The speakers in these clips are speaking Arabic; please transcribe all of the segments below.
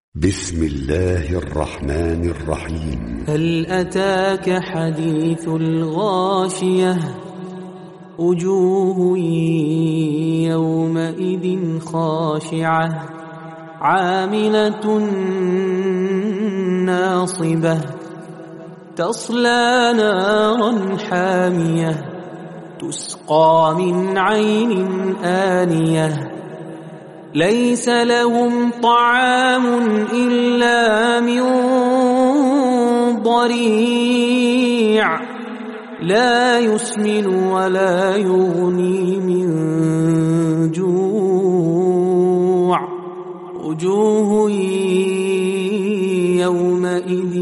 بسم الله الرحمن الرحيم. هل أتاك حديث الغاشية وجوه يومئذ خاشعة عاملة ناصبة تصلى نارا حامية تسقى من عين آنية ليس لهم طعام إلا من ضريع لا يسمن ولا يغني من جوع وجوه يومئذ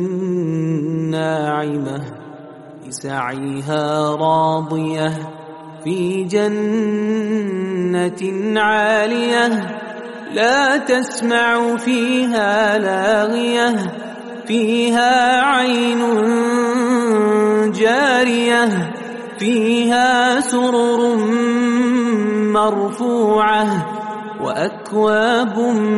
ناعمة لسعيها راضية في جنة عالية لا تسمع فيها لاغية فيها عين جارية فيها سرر مرفوعة وأكواب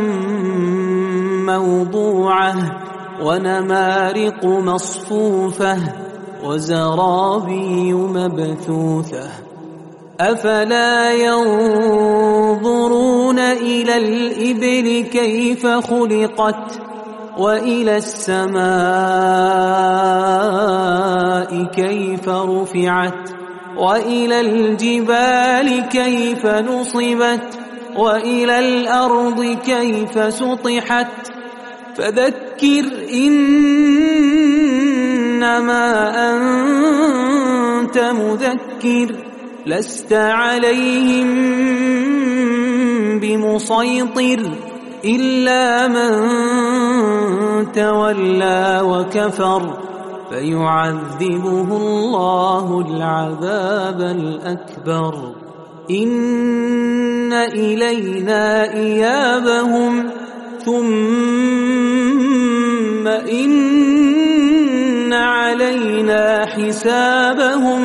موضوعة ونمارق مصفوفة وزرابي مبثوثة أفلا ينظرون إلى الإبل كيف خلقت وإلى السماء كيف رفعت وإلى الجبال كيف نصبت وإلى الأرض كيف سطحت فذكر إنما أنت مذكر لست عليهم بمسيطر إلا من تولى وكفر فيعذبه الله العذاب الأكبر إن إلينا إيابهم ثم إن علينا حسابهم